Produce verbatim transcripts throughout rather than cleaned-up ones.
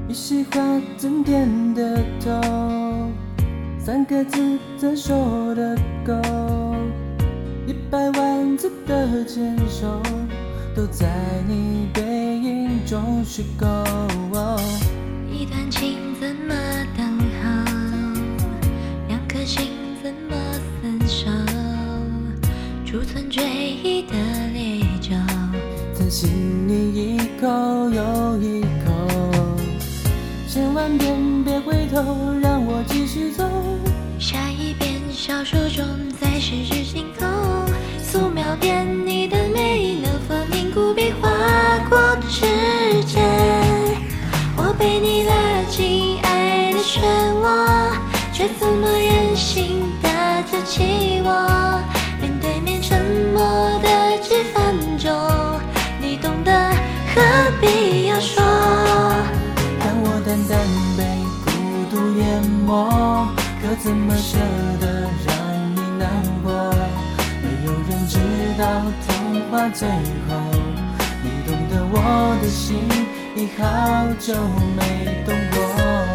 一席话怎点得头？三个字怎说得够？一百万次的牵手，都在你背影中虚构。 一段情怎么等候？两颗心怎么厮守？储存追忆的烈酒， 曾心你一口又一口，千万遍别回头，让我继续走。 下一遍小说中在十指紧扣，素描遍你的美，能否凝固笔划过指尖？我被你拉进爱的漩涡，却怎么忍心打着起我？面对面沉默的几分钟，你懂得何必要说？ 当我淡淡被孤独淹没，可怎么舍得让你难过？没有人知道童话最后，你懂得我的心已好久没动过。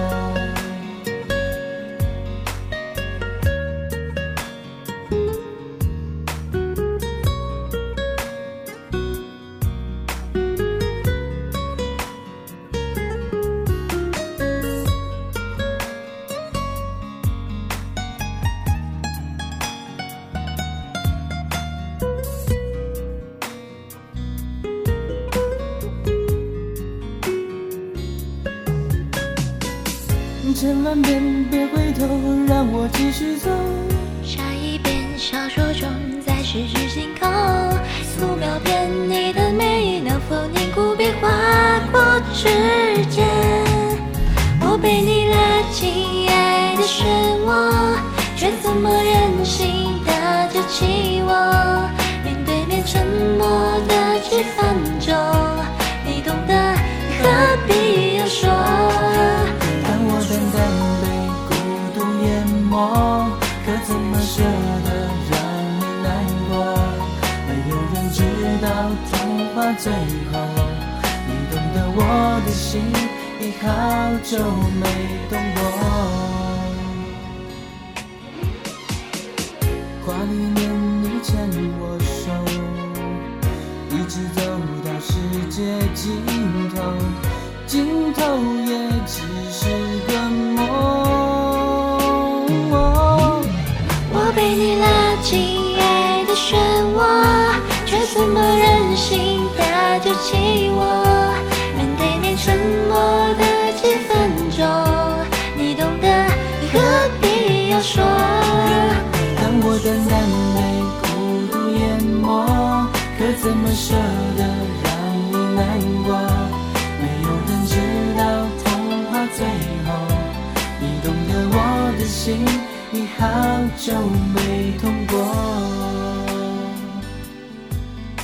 千万遍别回头，让我继续走。 下一遍小说中在十指紧扣，素描遍你的美，能否凝固笔划过指尖？我被你拉进爱的漩涡，却怎么忍心打着起我？面对面沉默的几分钟，你懂得何必要说？ 淡淡被孤独淹没，可怎么舍得让你难过？没有人知道童话最后，你懂得我的心已好久没动过。跨一年你牵我手，一直走到世界尽头，尽头也只是个梦。 我被你拉进爱的漩涡，却怎么忍心打着起我？面对面沉默的几分钟，你懂得何必要说？ 当我淡淡被孤独淹没，可怎么舍得让你难过？没有人知道童话最后，你懂得我的心已好久没痛过。